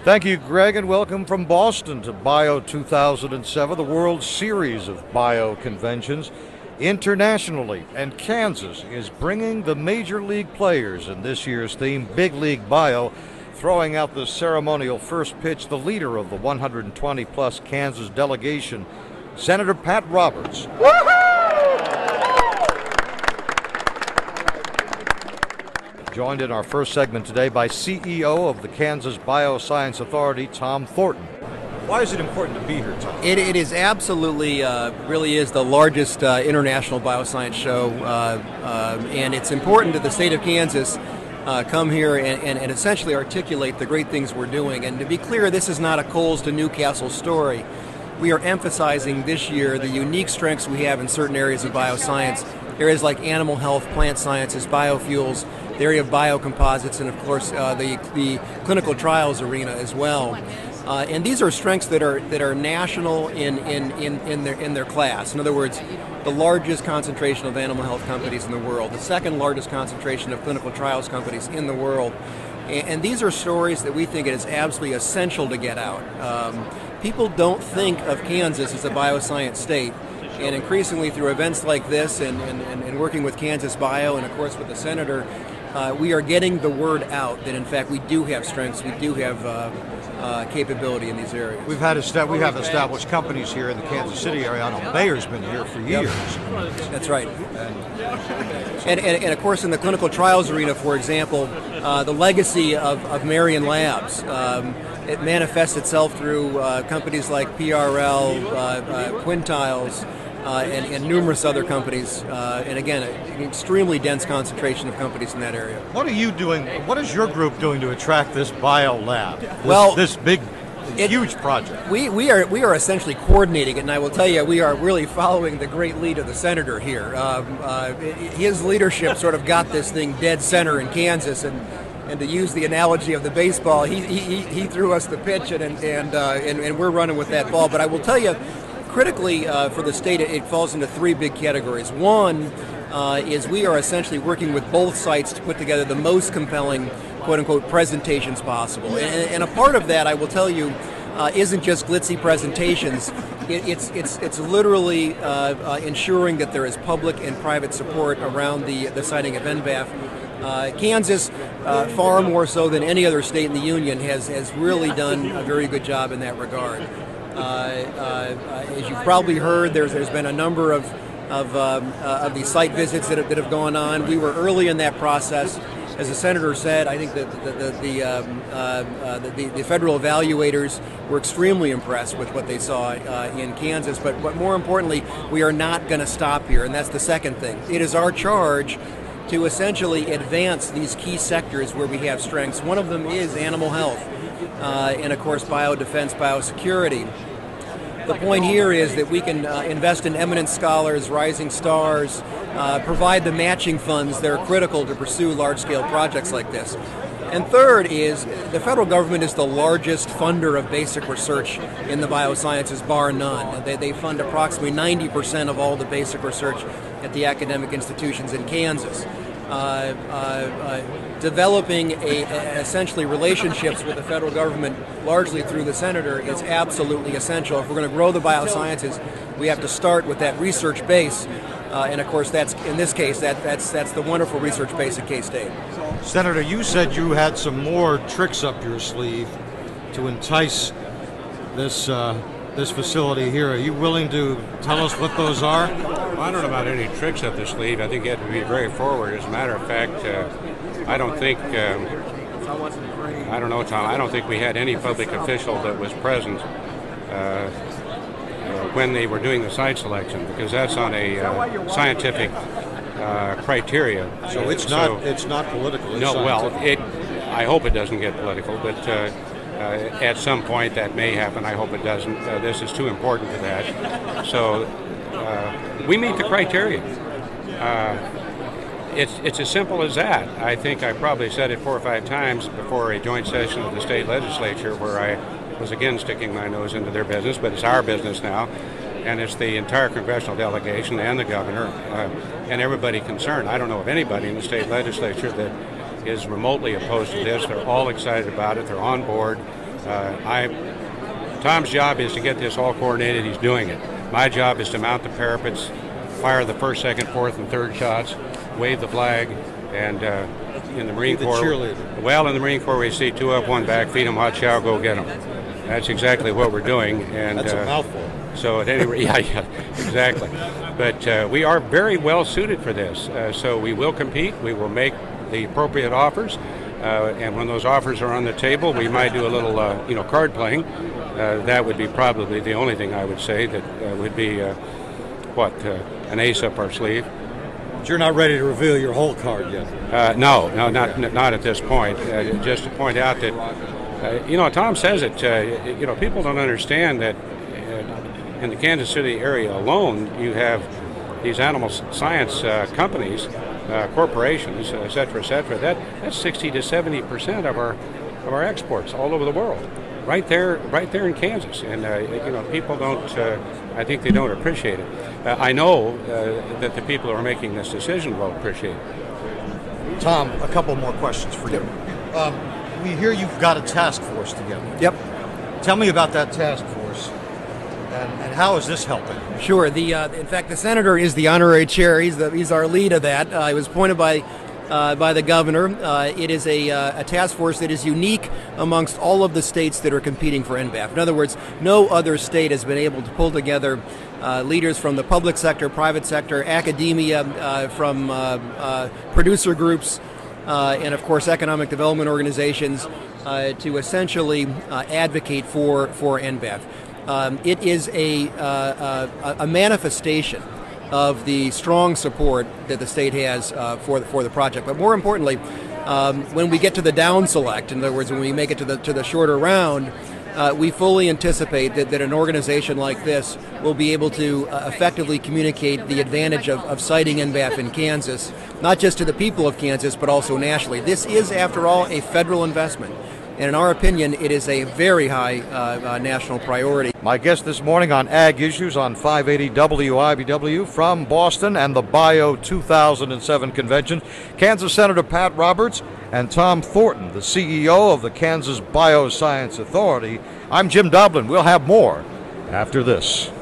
Thank you, Greg, and welcome from Boston to BIO 2007, the World Series of BIO conventions internationally. And Kansas is bringing the major league players in this year's theme, Big League BIO, throwing out the ceremonial first pitch, the leader of the 120-plus Kansas delegation, Senator Pat Roberts. Joined in our first segment today by CEO of the Kansas Bioscience Authority, Tom Thornton. Why is it important to be here, Tom? It is absolutely, really is the largest international bioscience show, and it's important that the state of Kansas come here and essentially articulate the great things we're doing. And to be clear, this is not a Coles to Newcastle story. We are emphasizing this year the unique strengths we have in certain areas of bioscience, areas like animal health, plant sciences, biofuels, the area of biocomposites, and of course the clinical trials arena as well. And these are strengths that are national in their class. In other words, the largest concentration of animal health companies in the world, the second largest concentration of clinical trials companies in the world. And these are stories that we think it is absolutely essential to get out. People don't think of Kansas as a bioscience state. And increasingly through events like this and working with Kansas Bio and of course with the Senator, we are getting the word out that in fact we do have strengths, we do have capability in these areas. We have established companies here in the Kansas City area. I know Bayer's been here for years. That's right. And of course in the clinical trials arena, for example, the legacy of Marion Labs, it manifests itself through companies like PRL, Quintiles, and numerous other companies, and again, an extremely dense concentration of companies in that area. What are you doing? What is your group doing to attract this bio lab? This big, huge project. We are essentially coordinating it, and I will tell you, we are really following the great lead of the Senator here. His leadership sort of got this thing dead center in Kansas, and to use the analogy of the baseball, he threw us the pitch, and we're running with that ball. But I will tell you, critically for the state, it falls into three big categories. One is we are essentially working with both sites to put together the most compelling, quote-unquote, presentations possible. And a part of that, I will tell you, isn't just glitzy presentations. It's literally ensuring that there is public and private support around the siting of NBAF. Kansas, far more so than any other state in the union, has really done a very good job in that regard. As you've probably heard, there's been a number of these site visits that have gone on. We were early in that process. As the Senator said, I think that the federal evaluators were extremely impressed with what they saw in Kansas. But more importantly, we are not going to stop here, and that's the second thing. It is our charge to essentially advance these key sectors where we have strengths. One of them is animal health, and of course biodefense, biosecurity. The point here is that we can invest in eminent scholars, rising stars, provide the matching funds that are critical to pursue large-scale projects like this. And third is the federal government is the largest funder of basic research in the biosciences, bar none. They fund approximately 90% of all the basic research at the academic institutions in Kansas. Developing essentially relationships with the federal government, largely through the Senator, is absolutely essential. If we're going to grow the biosciences, we have to start with that research base, and of course, that's in this case that's the wonderful research base at K-State. Senator, you said you had some more tricks up your sleeve to entice this facility here. Are you willing to tell us what those are? Well, I don't know about any tricks up the sleeve. I think you have to be very forward. As a matter of fact, I don't think, I don't know, Tom, I don't think we had any public official that was present when they were doing the site selection, because that's on a scientific criteria. So it's not political. No, well, I hope it doesn't get political, but at some point that may happen. I hope it doesn't. This is too important for that. So we meet the criteria. It's as simple as that. I think I probably said it 4 or 5 times before a joint session of the state legislature where I was again sticking my nose into their business, but it's our business now, and it's the entire congressional delegation and the governor and everybody concerned. I don't know of anybody in the state legislature that is remotely opposed to this. They're all excited about it. They're on board. Tom's job is to get this all coordinated. He's doing it. My job is to mount the parapets, fire the first, second, fourth, and third shots, wave the flag, and in the Marine Corps, well, in the Marine Corps, we see 2 up, 1 back, feed them hot chow, go get them. That's exactly what we're doing. And that's a mouthful. So at any rate, yeah, exactly. But we are very well suited for this. So we will compete. We will make the appropriate offers. And when those offers are on the table, we might do a little, card playing. That would be probably the only thing I would say that would be, an ace up our sleeve. But you're not ready to reveal your whole card yet. No, not at this point. Just to point out that, Tom says it. People don't understand that in the Kansas City area alone, you have these animal science companies, corporations, et cetera, that's 60 to 70% of our exports all over the world, right there in Kansas. And people don't. I think they don't appreciate it. I know that the people who are making this decision will appreciate it. Tom, a couple more questions for you. We hear you've got a task force together. Yep. Tell me about that task force, and how is this helping? Sure. In fact, the senator is the honorary chair. He's our lead of that. He was appointed by the governor. It is a task force that is unique amongst all of the states that are competing for NBAF. In other words, no other state has been able to pull together leaders from the public sector, private sector, academia, from producer groups, and of course economic development organizations to essentially advocate for NBAF. It is a manifestation of the strong support that the state has for the project. But more importantly, when we get to the down select, in other words, when we make it to the shorter round, we fully anticipate that an organization like this will be able to effectively communicate the advantage of siting NBAF in Kansas, not just to the people of Kansas, but also nationally. This is, after all, a federal investment. And in our opinion, it is a very high national priority. My guest this morning on Ag Issues on 580 WIBW from Boston and the BIO 2007 convention, Kansas Senator Pat Roberts and Tom Thornton, the CEO of the Kansas Bioscience Authority. I'm Jim Dublin. We'll have more after this.